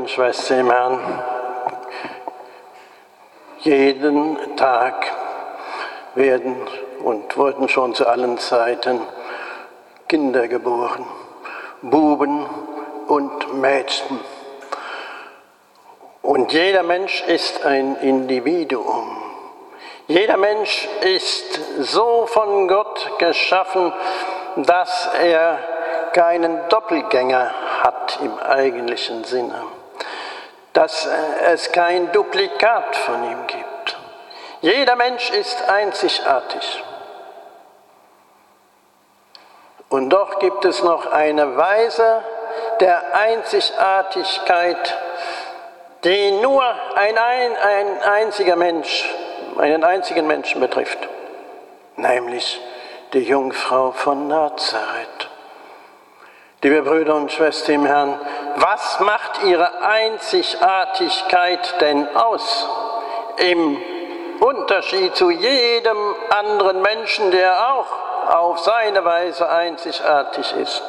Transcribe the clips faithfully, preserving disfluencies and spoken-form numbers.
und Schwestern im Herrn, jeden Tag werden und wurden schon zu allen Zeiten Kinder geboren, Buben und Mädchen. Und jeder Mensch ist ein Individuum. Jeder Mensch ist so von Gott geschaffen, dass er keinen Doppelgänger hat im eigentlichen Sinne, dass es kein Duplikat von ihm gibt. Jeder Mensch ist einzigartig. Und doch gibt es noch eine Weise der Einzigartigkeit, die nur ein, ein, ein einziger Mensch, einen einzigen Menschen betrifft, nämlich die Jungfrau von Nazareth. Liebe Brüder und Schwestern im Herrn, was macht ihre Einzigartigkeit denn aus? Im Unterschied zu jedem anderen Menschen, der auch auf seine Weise einzigartig ist.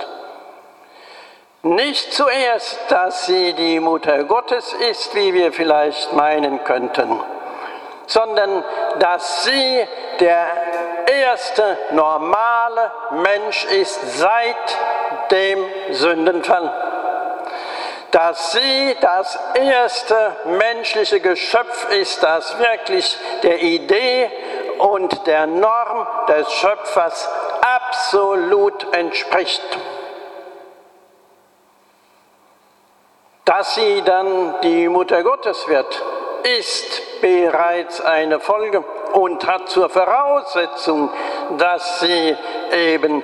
Nicht zuerst, dass sie die Mutter Gottes ist, wie wir vielleicht meinen könnten, sondern dass sie der erste normale Mensch ist seit dem Sündenfall. Dass sie das erste menschliche Geschöpf ist, das wirklich der Idee und der Norm des Schöpfers absolut entspricht. Dass sie dann die Mutter Gottes wird, ist bereits eine Folge und hat zur Voraussetzung, dass sie eben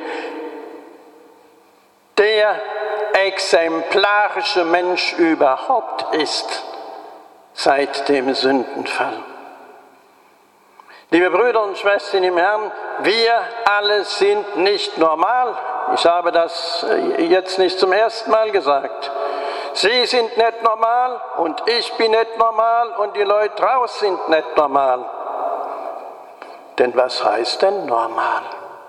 der exemplarische Mensch überhaupt ist seit dem Sündenfall. Liebe Brüder und Schwestern im Herrn, wir alle sind nicht normal. Ich habe das jetzt nicht zum ersten Mal gesagt. Sie sind nicht normal und ich bin nicht normal und die Leute draußen sind nicht normal. Denn was heißt denn normal?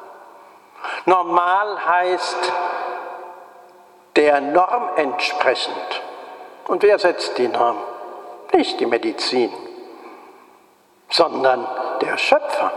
Normal heißt der Norm entsprechend. Und wer setzt die Norm? Nicht die Medizin, sondern der Schöpfer.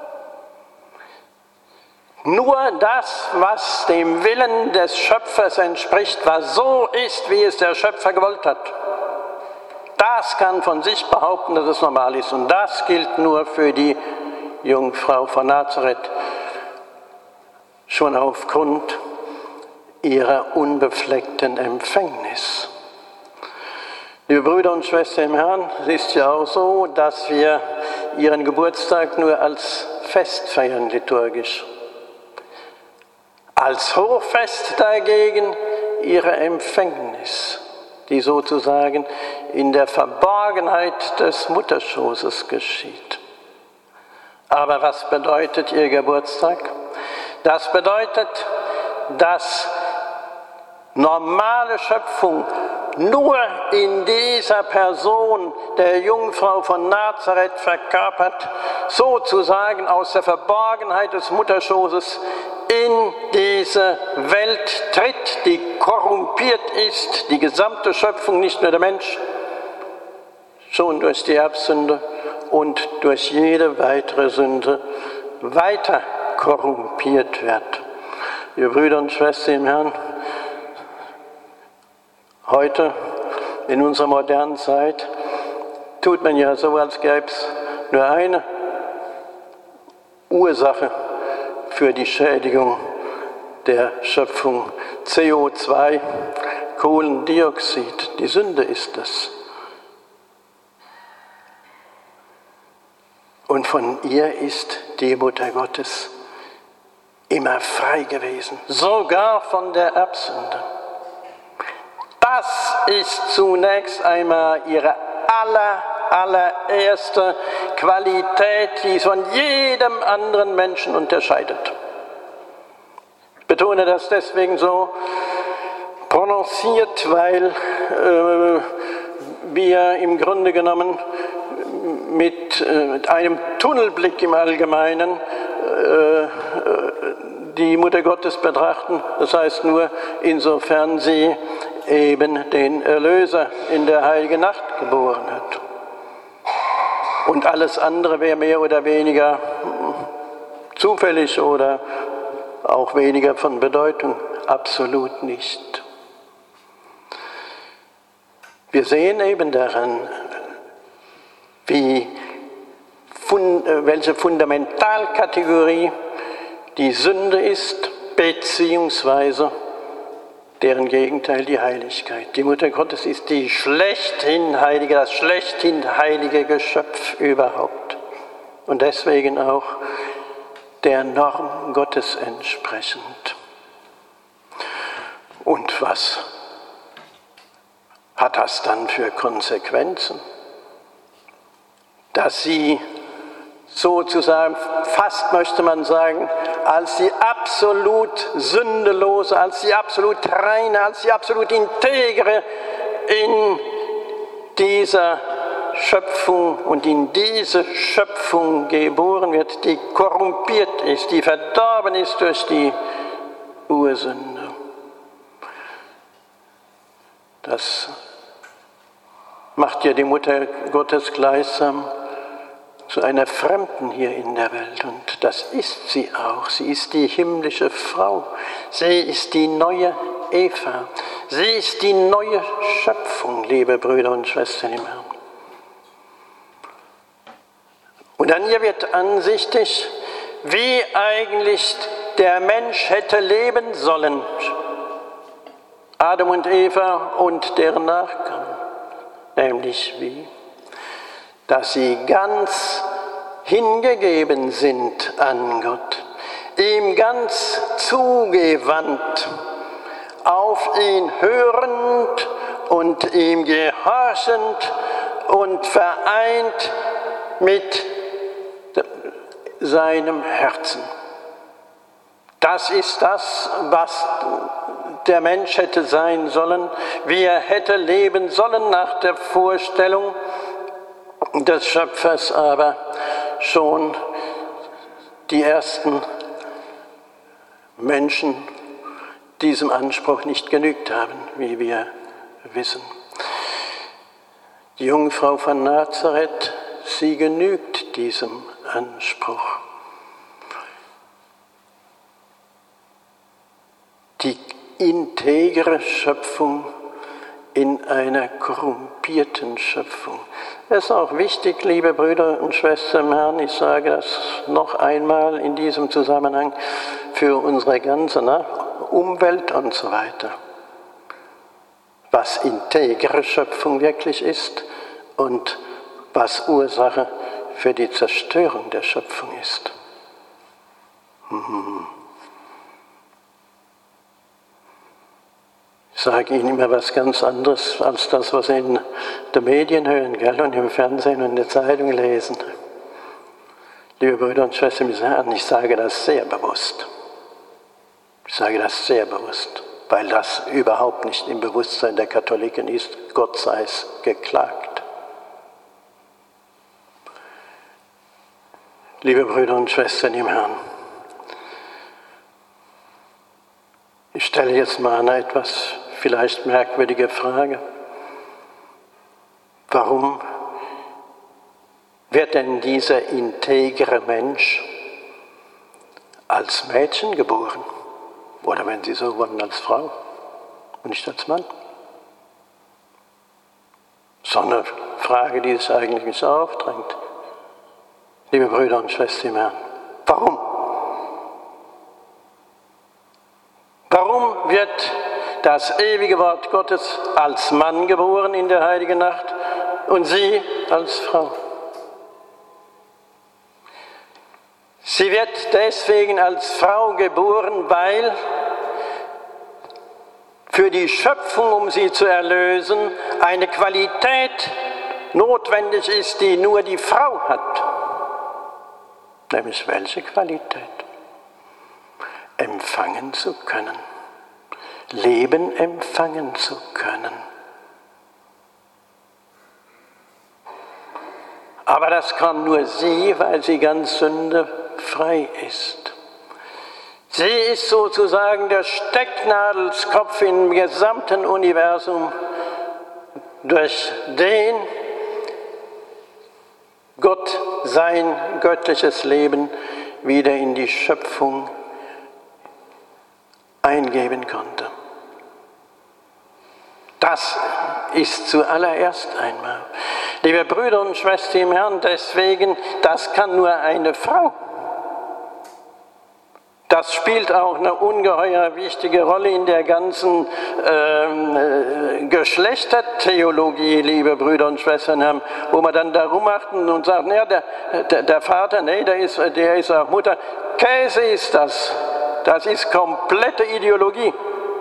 Nur das, was dem Willen des Schöpfers entspricht, was so ist, wie es der Schöpfer gewollt hat, das kann von sich behaupten, dass es normal ist. Und das gilt nur für die Jungfrau von Nazareth, schon aufgrund ihrer unbefleckten Empfängnis. Liebe Brüder und Schwestern im Herrn, es ist ja auch so, dass wir ihren Geburtstag nur als Fest feiern, liturgisch. Als Hochfest dagegen ihre Empfängnis, die sozusagen in der Verborgenheit des Mutterschoßes geschieht. Aber was bedeutet ihr Geburtstag? Das bedeutet, dass normale Schöpfung nur in dieser Person der Jungfrau von Nazareth verkörpert, sozusagen aus der Verborgenheit des Mutterschoßes in diese Welt tritt, die korrumpiert ist, die gesamte Schöpfung, nicht nur der Mensch, schon durch die Erbsünde und durch jede weitere Sünde weiter korrumpiert wird. Liebe Brüder und Schwestern im Herrn, heute, in unserer modernen Zeit, tut man ja so, als gäbe es nur eine Ursache für die Schädigung der Schöpfung. C O zwei, Kohlendioxid, die Sünde ist es. Und von ihr ist die Mutter Gottes immer frei gewesen, sogar von der Erbsünde. Das ist zunächst einmal ihre aller, allererste Qualität, die es von jedem anderen Menschen unterscheidet. Ich betone das deswegen so prononciert, weil äh, wir im Grunde genommen mit, äh, mit einem Tunnelblick im Allgemeinen äh, die Mutter Gottes betrachten. Das heißt nur, insofern sie eben den Erlöser in der heiligen Nacht geboren hat. Und alles andere wäre mehr oder weniger zufällig oder auch weniger von Bedeutung. Absolut nicht. Wir sehen eben daran, wie, welche Fundamentalkategorie die Sünde ist, beziehungsweise deren Gegenteil die Heiligkeit. Die Mutter Gottes ist die schlechthin heilige, das schlechthin heilige Geschöpf überhaupt. Und deswegen auch der Norm Gottes entsprechend. Und was hat das dann für Konsequenzen? Dass sie sozusagen, fast möchte man sagen, als die absolut sündelose, als die absolut reine, als die absolut integre in dieser Schöpfung und in diese Schöpfung geboren wird, die korrumpiert ist, die verdorben ist durch die Ursünde. Das macht ja die Mutter Gottes gleichsam zu einer Fremden hier in der Welt. Und das ist sie auch. Sie ist die himmlische Frau. Sie ist die neue Eva. Sie ist die neue Schöpfung, liebe Brüder und Schwestern im Herrn. Und an ihr wird ansichtig, wie eigentlich der Mensch hätte leben sollen. Adam und Eva und deren Nachkommen. Nämlich wie? Dass sie ganz hingegeben sind an Gott, ihm ganz zugewandt, auf ihn hörend und ihm gehorchend und vereint mit seinem Herzen. Das ist das, was der Mensch hätte sein sollen, wie er hätte leben sollen nach der Vorstellung des Schöpfers, aber schon die ersten Menschen diesem Anspruch nicht genügt haben, wie wir wissen. Die Jungfrau von Nazareth, sie genügt diesem Anspruch. Die integre Schöpfung in einer korrumpierten Schöpfung. Es ist auch wichtig, liebe Brüder und Schwestern im Herrn, ich sage das noch einmal in diesem Zusammenhang, für unsere ganze ne, Umwelt und so weiter. Was integre Schöpfung wirklich ist und was Ursache für die Zerstörung der Schöpfung ist. Hm. Ich sage Ihnen immer was ganz anderes als das, was Sie in den Medien hören, gell? Und im Fernsehen und in der Zeitung lesen. Liebe Brüder und Schwestern, ich sage das sehr bewusst. Ich sage das sehr bewusst, weil das überhaupt nicht im Bewusstsein der Katholiken ist. Gott sei es geklagt. Liebe Brüder und Schwestern im Herrn, ich stelle jetzt mal eine etwas vielleicht merkwürdige Frage. Warum wird denn dieser integre Mensch als Mädchen geboren? Oder wenn Sie so wollen, als Frau und nicht als Mann? So eine Frage, die sich eigentlich nicht aufdrängt. Liebe Brüder und Schwestern im Herrn, warum? Warum wird das ewige Wort Gottes als Mann geboren in der heiligen Nacht und sie als Frau? Sie wird deswegen als Frau geboren, weil für die Schöpfung, um sie zu erlösen, eine Qualität notwendig ist, die nur die Frau hat. Nämlich welche Qualität? Empfangen zu können. Leben empfangen zu können. Aber das kann nur sie, weil sie ganz sündefrei ist. Sie ist sozusagen der Stecknadelskopf im gesamten Universum, durch den Gott sein göttliches Leben wieder in die Schöpfung eingeben konnte. Das ist zuallererst einmal. Liebe Brüder und Schwestern im Herrn, deswegen, das kann nur eine Frau. Das spielt auch eine ungeheuer wichtige Rolle in der ganzen äh, Geschlechtertheologie, liebe Brüder und Schwestern, wo man dann darum macht und sagt, ja, der, der, der Vater, nee, der ist, der ist auch Mutter. Käse ist das. Das ist komplette Ideologie.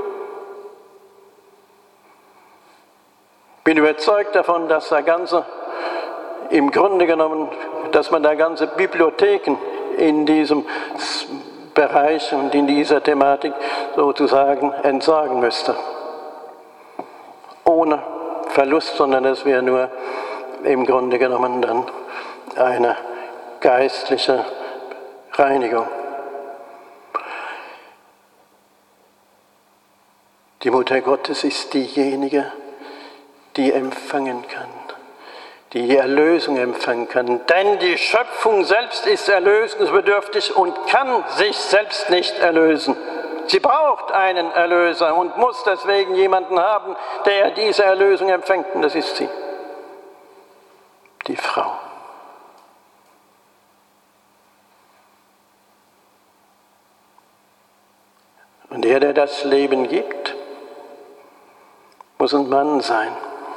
Ich bin überzeugt davon, dass der ganze, im Grunde genommen, dass man da ganze Bibliotheken in diesem Bereich und in dieser Thematik sozusagen entsagen müsste. Ohne Verlust, sondern es wäre nur im Grunde genommen dann eine geistliche Reinigung. Die Mutter Gottes ist diejenige, die empfangen kann, die die Erlösung empfangen kann. Denn die Schöpfung selbst ist erlösungsbedürftig und kann sich selbst nicht erlösen. Sie braucht einen Erlöser und muss deswegen jemanden haben, der diese Erlösung empfängt. Und das ist sie, die Frau. Und der, der das Leben gibt, muss ein Mann sein.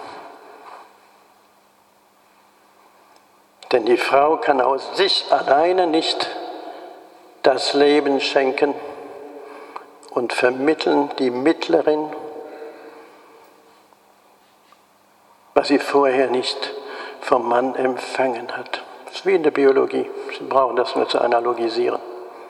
Denn die Frau kann aus sich alleine nicht das Leben schenken und vermitteln, die Mittlerin, was sie vorher nicht vom Mann empfangen hat. Das ist wie in der Biologie. Sie brauchen das nur zu analogisieren.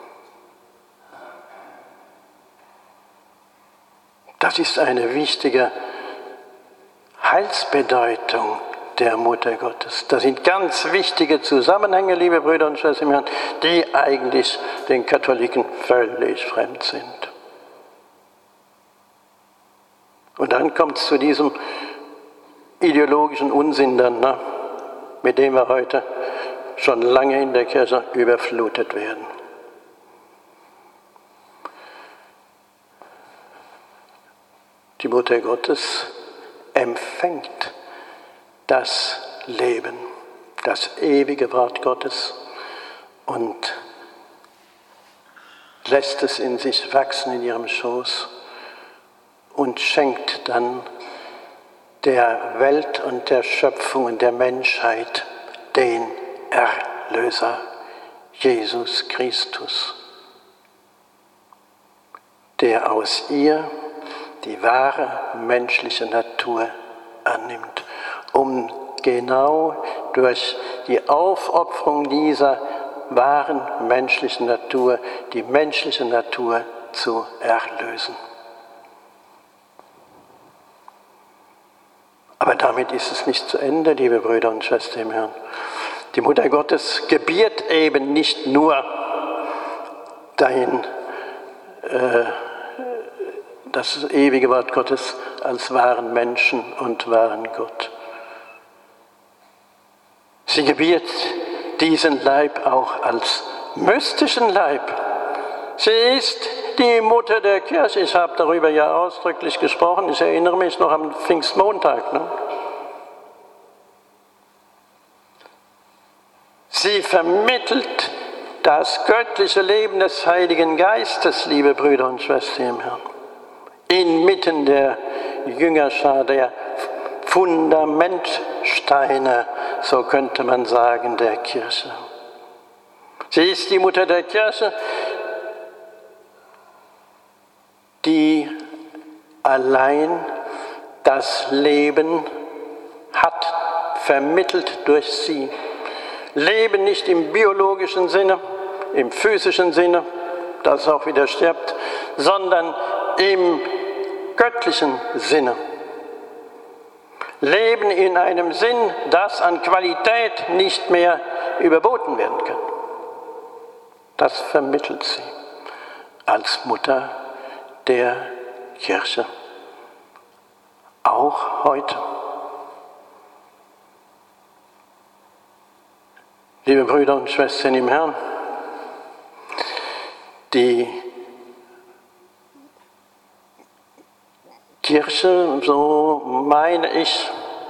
Das ist eine wichtige Heilsbedeutung der Mutter Gottes. Das sind ganz wichtige Zusammenhänge, liebe Brüder und Schwestern, die eigentlich den Katholiken völlig fremd sind. Und dann kommt es zu diesem ideologischen Unsinn dann, ne, mit dem wir heute schon lange in der Kirche überflutet werden. Die Mutter Gottes empfängt das Leben, das ewige Wort Gottes und lässt es in sich wachsen in ihrem Schoß und schenkt dann der Welt und der Schöpfung und der Menschheit den Erlöser, Jesus Christus, der aus ihr die wahre menschliche Natur annimmt, um genau durch die Aufopferung dieser wahren menschlichen Natur die menschliche Natur zu erlösen. Aber damit ist es nicht zu Ende, liebe Brüder und Schwestern im Herrn. Die Mutter Gottes gebiert eben nicht nur dein, äh, das ewige Wort Gottes als wahren Menschen und wahren Gott. Sie gebiert diesen Leib auch als mystischen Leib. Sie ist die Mutter der Kirche. Ich habe darüber ja ausdrücklich gesprochen. Ich erinnere mich noch am Pfingstmontag. Ne? Sie vermittelt das göttliche Leben des Heiligen Geistes, liebe Brüder und Schwestern im Herrn, inmitten der Jüngerschar, der Fundamentsteine, so könnte man sagen, der Kirche. Sie ist die Mutter der Kirche, die allein das Leben hat, vermittelt durch sie. Leben nicht im biologischen Sinne, im physischen Sinne, das auch wieder stirbt, sondern im göttlichen Sinne. Leben in einem Sinn, das an Qualität nicht mehr überboten werden kann. Das vermittelt sie. als Mutter der Kirche. Auch heute. Liebe Brüder und Schwestern im Herrn, die Kirche, so meine ich,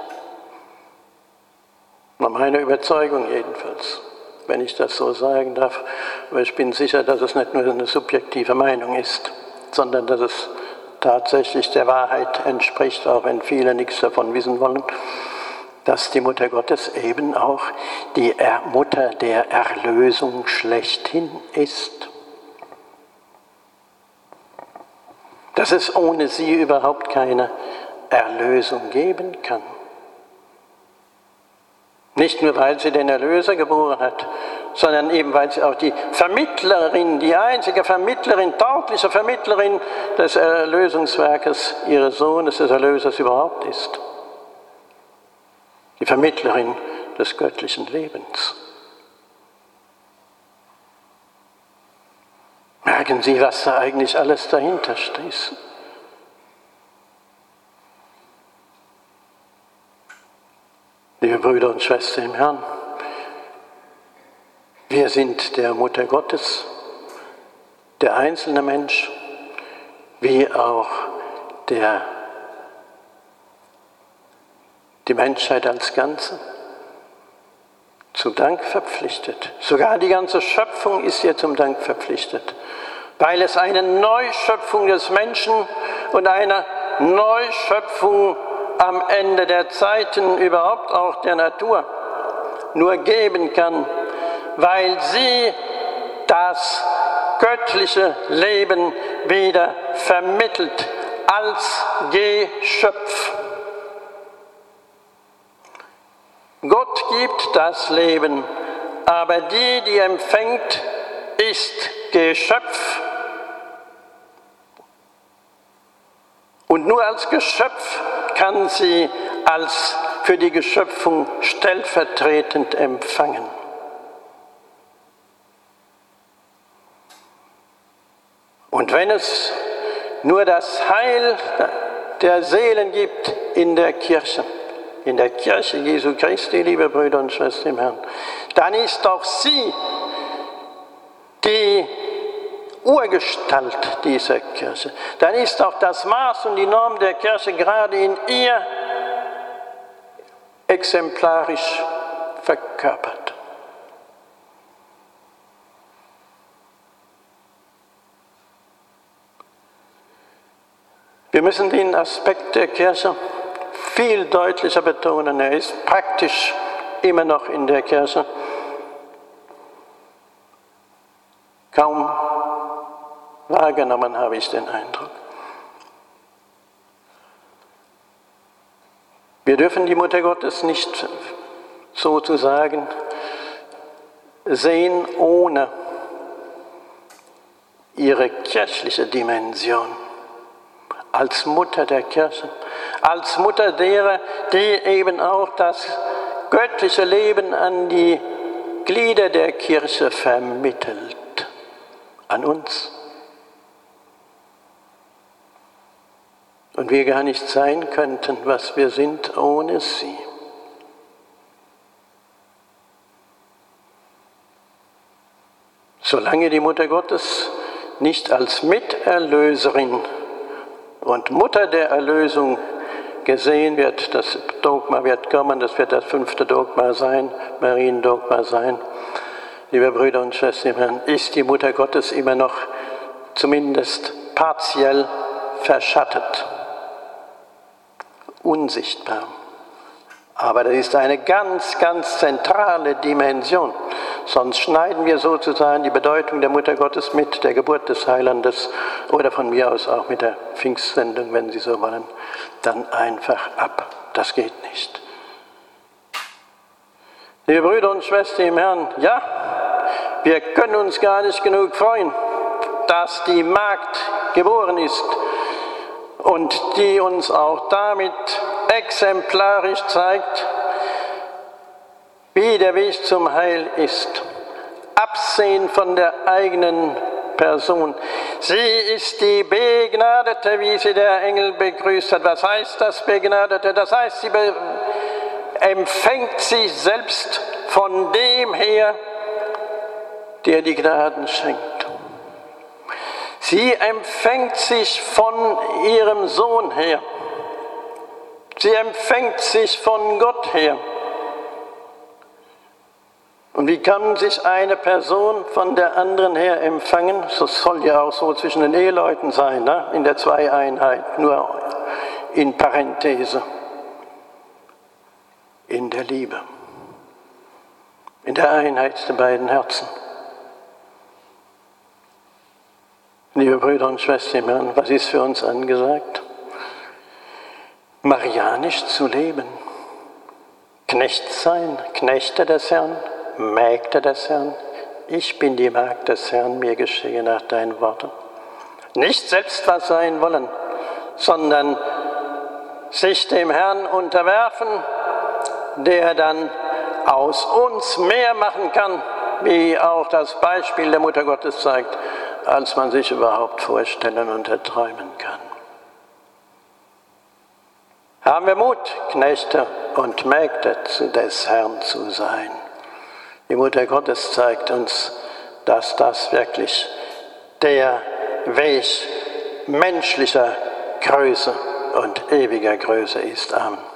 nach meiner Überzeugung jedenfalls, wenn ich das so sagen darf, aber ich bin sicher, dass es nicht nur eine subjektive Meinung ist, sondern dass es tatsächlich der Wahrheit entspricht, auch wenn viele nichts davon wissen wollen, dass die Mutter Gottes eben auch die Mutter der Erlösung schlechthin ist. Dass es ohne sie überhaupt keine Erlösung geben kann. Nicht nur, weil sie den Erlöser geboren hat, sondern eben, weil sie auch die Vermittlerin, die einzige Vermittlerin, taugliche Vermittlerin des Erlösungswerkes ihres Sohnes, des Erlösers überhaupt ist. Die Vermittlerin des göttlichen Lebens. Merken Sie, was da eigentlich alles dahinter steht. Liebe Brüder und Schwestern im Herrn, wir sind der Mutter Gottes, der einzelne Mensch, wie auch der, die Menschheit als Ganze, zu Dank verpflichtet. Sogar die ganze Schöpfung ist ihr zum Dank verpflichtet, weil es eine Neuschöpfung des Menschen und eine Neuschöpfung am Ende der Zeiten, überhaupt auch der Natur, nur geben kann, weil sie das göttliche Leben wieder vermittelt als Geschöpf. Gott gibt das Leben, aber die, die empfängt, ist Geschöpf. Und nur als Geschöpf kann sie als für die Geschöpfung stellvertretend empfangen. Und wenn es nur das Heil der Seelen gibt in der Kirche, in der Kirche Jesu Christi, liebe Brüder und Schwestern im Herrn, dann ist auch sie die Urgestalt dieser Kirche. Dann ist auch das Maß und die Norm der Kirche gerade in ihr exemplarisch verkörpert. Wir müssen den Aspekt der Kirche viel deutlicher betonen. Er ist praktisch immer noch in der Kirche. Kaum wahrgenommen, habe ich den Eindruck. Wir dürfen die Mutter Gottes nicht sozusagen sehen ohne ihre kirchliche Dimension. Als Mutter der Kirche, als Mutter derer, die eben auch das göttliche Leben an die Glieder der Kirche vermittelt, an uns. Und wir gar nicht sein könnten, was wir sind, ohne sie. Solange die Mutter Gottes nicht als Miterlöserin und Mutter der Erlösung gesehen wird, das Dogma wird kommen, das wird das fünfte Dogma sein, Mariendogma sein. Liebe Brüder und Schwestern im Herrn, ist die Mutter Gottes immer noch zumindest partiell verschattet, unsichtbar. Aber das ist eine ganz, ganz zentrale Dimension. Sonst schneiden wir sozusagen die Bedeutung der Mutter Gottes mit der Geburt des Heilandes oder von mir aus auch mit der Pfingstsendung, wenn Sie so wollen, dann einfach ab. Das geht nicht. Liebe Brüder und Schwestern im Herrn, ja, wir können uns gar nicht genug freuen, dass die Magd geboren ist und die uns auch damit exemplarisch zeigt, wie der Weg zum Heil ist. Absehen von der eigenen Person, Sie ist die Begnadete, wie sie der Engel begrüßt hat. Was heißt das, Begnadete? Das heißt, sie empfängt sich selbst von dem her, der die Gnaden schenkt. Sie empfängt sich von ihrem Sohn her. Sie empfängt sich von Gott her. Und wie kann sich eine Person von der anderen her empfangen? Das soll ja auch so zwischen den Eheleuten sein, ne? In der Zweieinheit, nur in Parenthese. In der Liebe, in der Einheit der beiden Herzen. Liebe Brüder und Schwestern im Herrn, was ist für uns angesagt? Marianisch zu leben, Knecht sein, Knechte des Herrn, Mägde des Herrn. Ich bin die Magd des Herrn, mir geschehe nach deinen Worten. Nicht selbst was sein wollen, sondern sich dem Herrn unterwerfen, der dann aus uns mehr machen kann, wie auch das Beispiel der Mutter Gottes zeigt, als man sich überhaupt vorstellen und erträumen kann. Haben wir Mut, Knechte und Mägde des Herrn zu sein. Die Mutter Gottes zeigt uns, dass das wirklich der Weg menschlicher Größe und ewiger Größe ist. Amen.